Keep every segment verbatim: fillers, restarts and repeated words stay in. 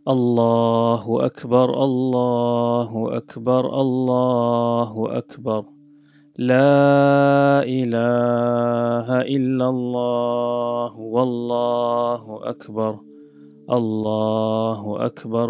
Allahu Akbar, Allahu Akbar, Allahu Akbar. La ilaha illallah, wallahu akbar. Allahu Akbar,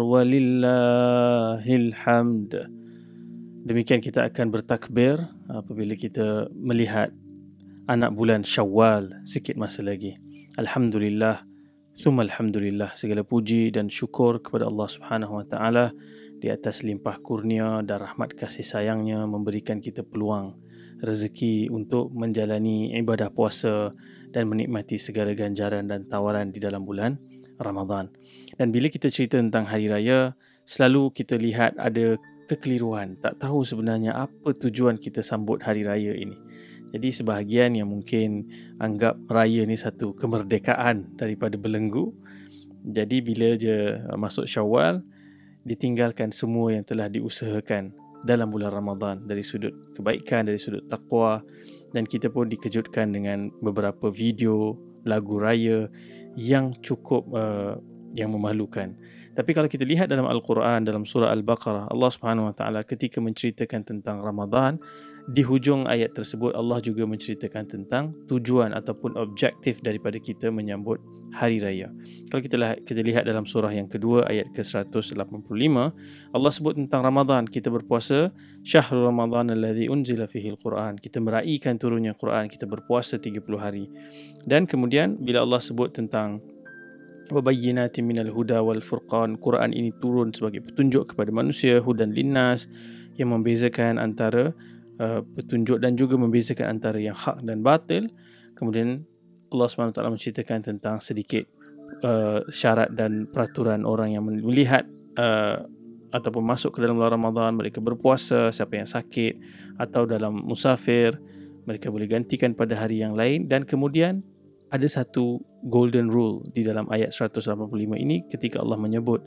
walillahil hamd. Demikian kita akan bertakbir apabila kita melihat anak bulan Syawal sikit masa lagi. Alhamdulillah, thumma alhamdulillah, segala puji dan syukur kepada Allah Subhanahu Wa Taala di atas limpah kurnia dan rahmat kasih sayangnya memberikan kita peluang rezeki untuk menjalani ibadah puasa dan menikmati segala ganjaran dan tawaran di dalam bulan Ramadan. Dan bila kita cerita tentang hari raya, selalu kita lihat ada kekeliruan, tak tahu sebenarnya apa tujuan kita sambut hari raya ini. Jadi sebahagian yang mungkin anggap raya ni satu kemerdekaan daripada belenggu. Jadi bila je masuk Syawal, ditinggalkan semua yang telah diusahakan dalam bulan Ramadan dari sudut kebaikan, dari sudut takwa, dan kita pun dikejutkan dengan beberapa video lagu raya yang cukup uh, yang memalukan. Tapi kalau kita lihat dalam Al-Quran, dalam surah Al-Baqarah, Allah Subhanahu Wa Taala ketika menceritakan tentang Ramadan, di hujung ayat tersebut Allah juga menceritakan tentang tujuan ataupun objektif daripada kita menyambut hari raya. Kalau kita lihat, kita lihat dalam surah yang kedua ayat ke seratus lapan puluh lima, Allah sebut tentang Ramadan, kita berpuasa syahrul Ramadan alladzi unzila fihi al-Quran, kita meraihkan turunnya Quran, kita berpuasa tiga puluh hari. Dan kemudian bila Allah sebut tentang wabayyinatin minal huda wal furqan, Quran ini turun sebagai petunjuk kepada manusia, hudan linnas, yang membezakan antara Uh, petunjuk dan juga membezakan antara yang hak dan batil. Kemudian Allah subhanahu wa taala menceritakan tentang sedikit uh, syarat dan peraturan orang yang melihat uh, ataupun masuk ke dalam bulan Ramadan, mereka berpuasa, siapa yang sakit atau dalam musafir, mereka boleh gantikan pada hari yang lain. Dan kemudian ada satu golden rule di dalam ayat seratus lapan puluh lima ini ketika Allah menyebut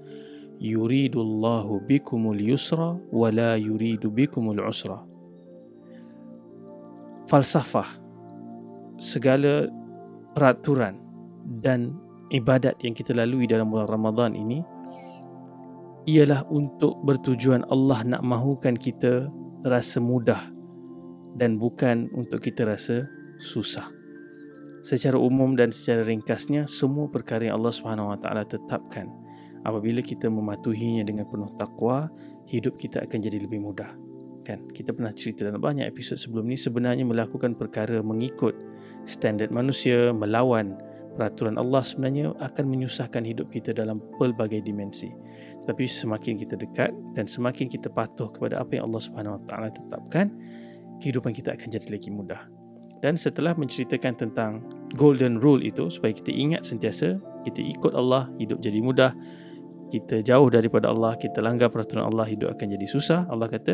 yuridullahu bikumul yusra wala yuridu bikumul usra. Falsafah segala peraturan dan ibadat yang kita lalui dalam bulan Ramadan ini ialah untuk bertujuan Allah nak mahukan kita rasa mudah dan bukan untuk kita rasa susah. Secara umum dan secara ringkasnya, semua perkara yang Allah Subhanahu Wa Taala tetapkan, apabila kita mematuhinya dengan penuh takwa, hidup kita akan jadi lebih mudah. Kan? Kita pernah cerita dalam banyak episod sebelum ni, sebenarnya melakukan perkara mengikut standard manusia, melawan peraturan Allah sebenarnya akan menyusahkan hidup kita dalam pelbagai dimensi. Tapi semakin kita dekat dan semakin kita patuh kepada apa yang Allah Subhanahu Wa Taala tetapkan, kehidupan kita akan jadi lagi mudah. Dan setelah menceritakan tentang golden rule itu, supaya kita ingat sentiasa, kita ikut Allah, hidup jadi mudah. Kita jauh daripada Allah, kita langgar peraturan Allah, hidup akan jadi susah. Allah kata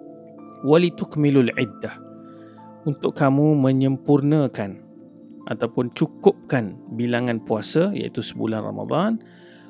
walitukmilul iddah, untuk kamu menyempurnakan ataupun cukupkan bilangan puasa, iaitu sebulan Ramadan.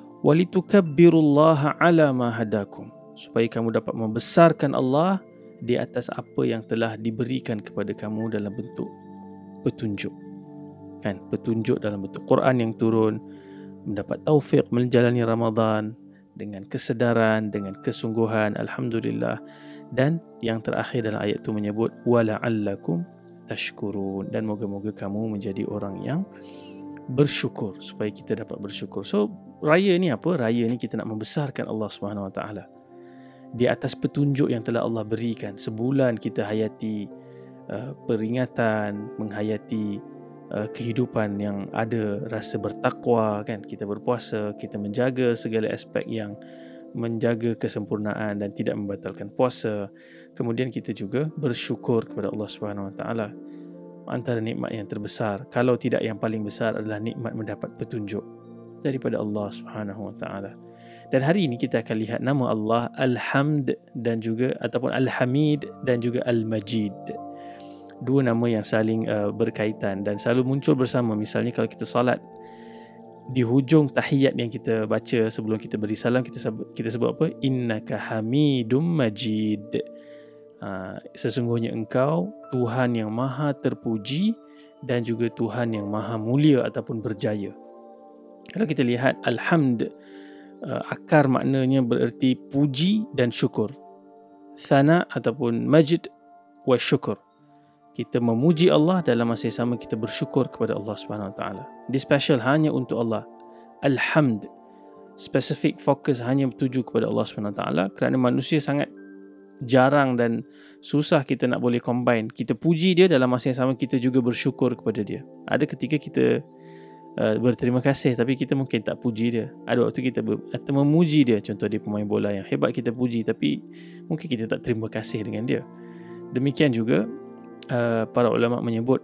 Walitukabbirullaha ala ma hadakum, supaya kamu dapat membesarkan Allah di atas apa yang telah diberikan kepada kamu dalam bentuk petunjuk. Kan, petunjuk dalam bentuk Quran yang turun, mendapat taufik menjalani Ramadan dengan kesedaran, dengan kesungguhan. Alhamdulillah. Dan yang terakhir dalam ayat itu menyebut wala'allakum tashkurun, dan moga-moga kamu menjadi orang yang bersyukur, supaya kita dapat bersyukur. So raya ni apa? Raya ni kita nak membesarkan Allah Subhanahu Wa Taala di atas petunjuk yang telah Allah berikan. Sebulan kita hayati uh, peringatan, menghayati uh, kehidupan yang ada rasa bertakwa, kan? Kita berpuasa, kita menjaga segala aspek yang menjaga kesempurnaan dan tidak membatalkan puasa. Kemudian kita juga bersyukur kepada Allah Subhanahu Wa Taala. Antara nikmat yang terbesar, kalau tidak yang paling besar, adalah nikmat mendapat petunjuk daripada Allah Subhanahu Wa Taala. Dan hari ini kita akan lihat nama Allah Al-Hamd dan juga ataupun Al-Hamid dan juga Al-Majid. Dua nama yang saling uh, berkaitan dan selalu muncul bersama. Misalnya kalau kita salat, di hujung tahiyat yang kita baca sebelum kita beri salam, kita sebut, kita sebut apa? Innaka Hamidum Majid. Uh, sesungguhnya engkau Tuhan yang maha terpuji dan juga Tuhan yang maha mulia ataupun berjaya. Kalau kita lihat Alhamd, uh, akar maknanya bererti puji dan syukur. Thana ataupun majid wa syukur. Kita memuji Allah, dalam masa yang sama kita bersyukur kepada Allah Subhanahu Wa Taala. Dia special hanya untuk Allah. Alhamd, spesifik fokus hanya bertuju kepada Allah Subhanahu Wa Taala, kerana manusia sangat jarang dan susah kita nak boleh combine. Kita puji dia, dalam masa yang sama kita juga bersyukur kepada dia. Ada ketika kita uh, berterima kasih tapi kita mungkin tak puji dia. Ada waktu kita ber, atau memuji dia, contoh dia pemain bola yang hebat, kita puji tapi mungkin kita tak terima kasih dengan dia. Demikian juga uh, para ulama menyebut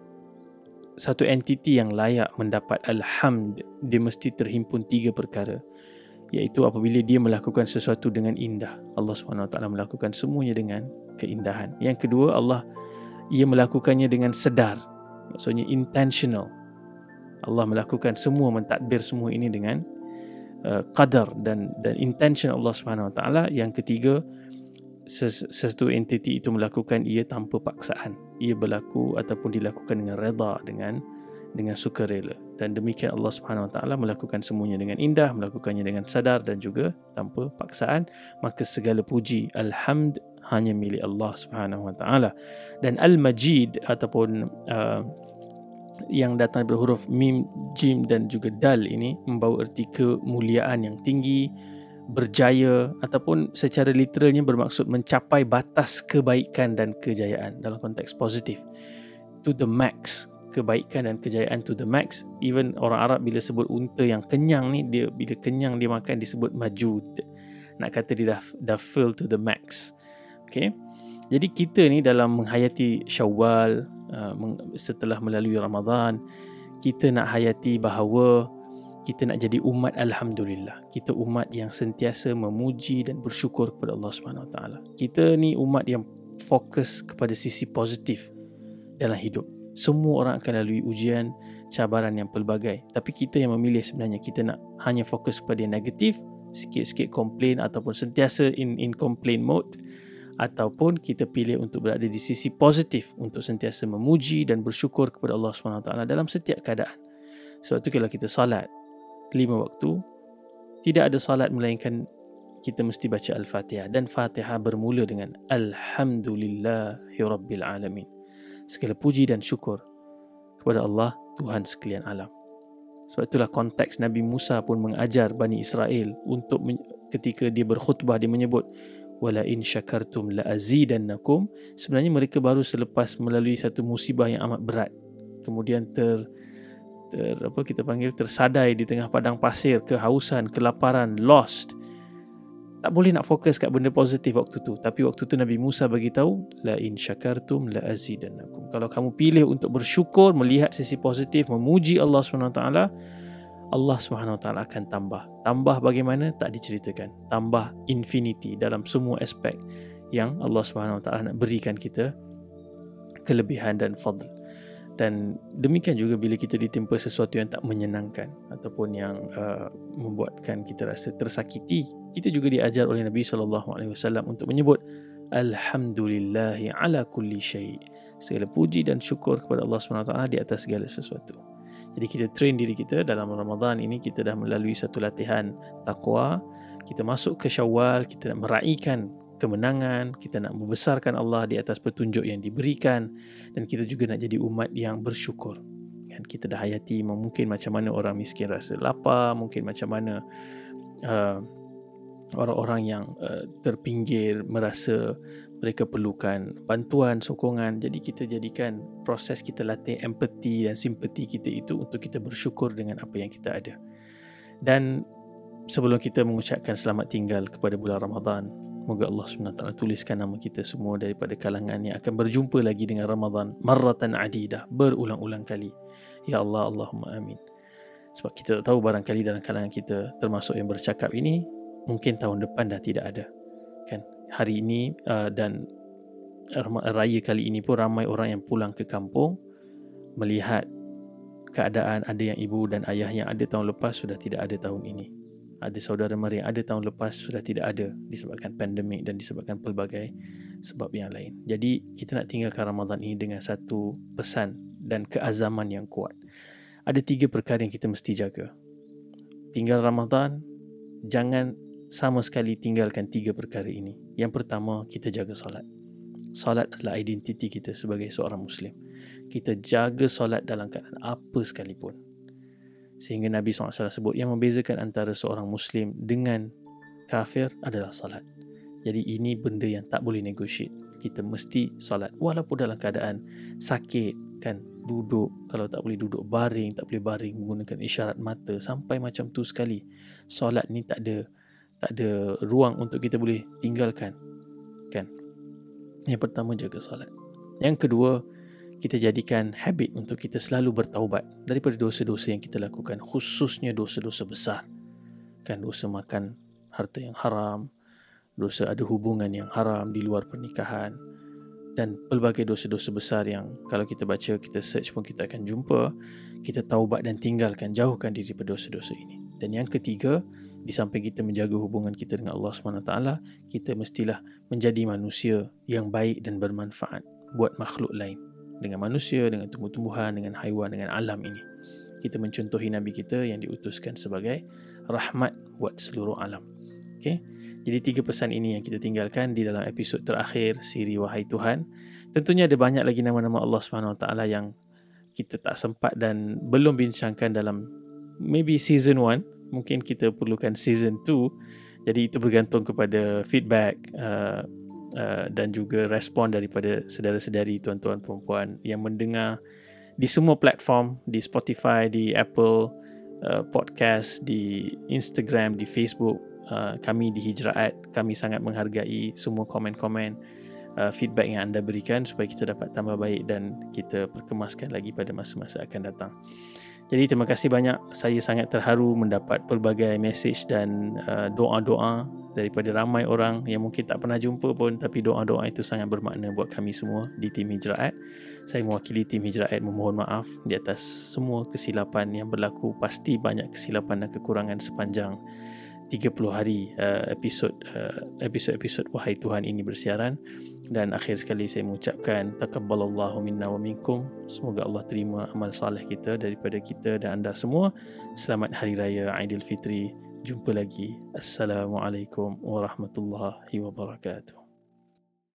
satu entiti yang layak mendapat alhamd, dia mesti terhimpun tiga perkara, iaitu apabila dia melakukan sesuatu dengan indah. Allah subhanahu wa taala melakukan semuanya dengan keindahan. Yang kedua, Allah ia melakukannya dengan sedar, maksudnya intentional. Allah melakukan semua, mentadbir semua ini dengan uh, qadar dan dan intention Allah subhanahu wa taala. Yang ketiga, ses, sesuatu entiti itu melakukan ia tanpa paksaan. Ia berlaku ataupun dilakukan dengan redha, dengan dengan sukarela. Dan demikian Allah Subhanahu Wa Taala melakukan semuanya dengan indah, melakukannya dengan sadar dan juga tanpa paksaan. Maka segala puji, alhamd, hanya milik Allah Subhanahu Wa Taala. Dan al-majid ataupun uh, yang datang berhuruf mim, jim dan juga dal ini membawa erti kemuliaan yang tinggi, berjaya, ataupun secara literalnya bermaksud mencapai batas kebaikan dan kejayaan dalam konteks positif. To the max, kebaikan dan kejayaan to the max. Even orang Arab bila sebut unta yang kenyang ni, dia bila kenyang dia makan disebut majud. Nak kata dia dah, dah full to the max. Okay. Jadi kita ni dalam menghayati Syawal, uh, setelah melalui Ramadan, kita nak hayati bahawa kita nak jadi umat alhamdulillah. Kita umat yang sentiasa memuji dan bersyukur kepada Allah Subhanahu Wa Taala. Kita ni umat yang fokus kepada sisi positif dalam hidup. Semua orang akan lalui ujian, cabaran yang pelbagai. Tapi kita yang memilih sebenarnya, kita nak hanya fokus kepada yang negatif, sikit-sikit komplain ataupun sentiasa in in complain mode, ataupun kita pilih untuk berada di sisi positif untuk sentiasa memuji dan bersyukur kepada Allah Subhanahu Wa Taala dalam setiap keadaan. Sebab tu kalau kita salat lima waktu, tidak ada salat melainkan kita mesti baca Al-Fatihah, dan Fatihah bermula dengan Alhamdulillahi Rabbil Alamin. Segala puji dan syukur kepada Allah, Tuhan sekalian alam. Sebab itulah konteks Nabi Musa pun mengajar Bani Israel untuk men- ketika dia berkhutbah, dia menyebut wala in syakartum la azidannakum. Sebenarnya mereka baru selepas melalui satu musibah yang amat berat, kemudian ter ter apa kita panggil tersadai di tengah padang pasir, kehausan, kelaparan, lost. Tak boleh nak fokus kat benda positif waktu tu. Tapi waktu tu Nabi Musa bagi tahu la in syakartum la azidannakum. Kalau kamu pilih untuk bersyukur, melihat sisi positif, memuji Allah Subhanahu Wa Taala, Allah Subhanahu Wa Taala akan tambah. Tambah bagaimana tak diceritakan. Tambah infinity dalam semua aspek yang Allah Subhanahu Wa Taala nak berikan kita kelebihan dan fadl. Dan demikian juga bila kita ditimpa sesuatu yang tak menyenangkan ataupun yang uh, membuatkan kita rasa tersakiti, kita juga diajar oleh Nabi sallallahu alaihi wasallam untuk menyebut alhamdulillahi ala kulli syai'. Segala puji dan syukur kepada Allah Subhanahu Wa Taala di atas segala sesuatu. Jadi kita train diri kita dalam Ramadan ini, kita dah melalui satu latihan taqwa. Kita masuk ke Syawal, kita nak meraihkan kemenangan, kita nak membesarkan Allah di atas petunjuk yang diberikan, dan kita juga nak jadi umat yang bersyukur. Kan kita dah hayati mungkin macam mana orang miskin rasa lapar, mungkin macam mana uh, orang-orang yang uh, terpinggir merasa mereka perlukan bantuan, sokongan. Jadi kita jadikan proses kita latih empati dan simpati kita itu untuk kita bersyukur dengan apa yang kita ada. Dan sebelum kita mengucapkan selamat tinggal kepada bulan Ramadan, moga Allah subhanahu wa taala tuliskan nama kita semua daripada kalangan yang akan berjumpa lagi dengan Ramadan marratan adidah, berulang-ulang kali. Ya Allah, Allahumma amin. Sebab kita tak tahu, barangkali dalam kalangan kita termasuk yang bercakap ini mungkin tahun depan dah tidak ada. Kan hari ini uh, dan raya kali ini pun ramai orang yang pulang ke kampung melihat keadaan ada yang ibu dan ayah yang ada tahun lepas sudah tidak ada tahun ini. Ada saudara mara yang ada tahun lepas sudah tidak ada disebabkan pandemik dan disebabkan pelbagai sebab yang lain. Jadi kita nak tinggalkan Ramadan ini dengan satu pesan dan keazaman yang kuat. Ada tiga perkara yang kita mesti jaga. Tinggal Ramadan, jangan sama sekali tinggalkan tiga perkara ini. Yang pertama, kita jaga solat. Solat adalah identiti kita sebagai seorang Muslim. Kita jaga solat dalam keadaan apa sekalipun. Sehingga Nabi sallallahu alaihi wasallam sebut yang membezakan antara seorang Muslim dengan kafir adalah solat. Jadi ini benda yang tak boleh negotiate. Kita mesti solat walaupun dalam keadaan sakit, kan, duduk, kalau tak boleh duduk baring, tak boleh baring, menggunakan isyarat mata, sampai macam tu sekali. Solat ni tak ada tak ada ruang untuk kita boleh tinggalkan, kan. Yang pertama, jaga solat. Yang kedua, kita jadikan habit untuk kita selalu bertaubat daripada dosa-dosa yang kita lakukan, khususnya dosa-dosa besar, kan, dosa makan harta yang haram, dosa ada hubungan yang haram di luar pernikahan, dan pelbagai dosa-dosa besar yang kalau kita baca, kita search pun kita akan jumpa. Kita taubat dan tinggalkan, jauhkan diri daripada dosa-dosa ini. Dan yang ketiga, di samping kita menjaga hubungan kita dengan Allah subhanahu wa taala, kita mestilah menjadi manusia yang baik dan bermanfaat buat makhluk lain, dengan manusia, dengan tumbuh-tumbuhan, dengan haiwan, dengan alam ini. Kita mencontohi Nabi kita yang diutuskan sebagai rahmat buat seluruh alam. Okay? Jadi tiga pesan ini yang kita tinggalkan di dalam episod terakhir siri Wahai Tuhan. Tentunya ada banyak lagi nama-nama Allah subhanahu wa taala yang kita tak sempat dan belum bincangkan dalam maybe season one. Mungkin kita perlukan season two. Jadi itu bergantung kepada feedback uh, uh, dan juga respon daripada saudara-saudari, tuan-tuan, perempuan yang mendengar di semua platform, di Spotify, di Apple uh, Podcast, di Instagram, di Facebook. Uh, kami di Hijraat, kami sangat menghargai semua komen-komen, uh, feedback yang anda berikan supaya kita dapat tambah baik dan kita perkemaskan lagi pada masa-masa akan datang. Jadi terima kasih banyak. Saya sangat terharu mendapat pelbagai mesej dan uh, doa-doa daripada ramai orang yang mungkin tak pernah jumpa pun, tapi doa-doa itu sangat bermakna buat kami semua di tim Hijraat. Saya mewakili tim Hijraat memohon maaf di atas semua kesilapan yang berlaku. Pasti banyak kesilapan dan kekurangan sepanjang tiga puluh hari uh, episod uh, episod-episod Wahai Tuhan ini bersiaran. Dan akhir sekali saya mengucapkan taqabbalallahu minna wa minkum. Semoga Allah terima amal soleh kita daripada kita dan anda semua. Selamat Hari Raya Aidilfitri. Jumpa lagi. Assalamualaikum warahmatullahi wabarakatuh.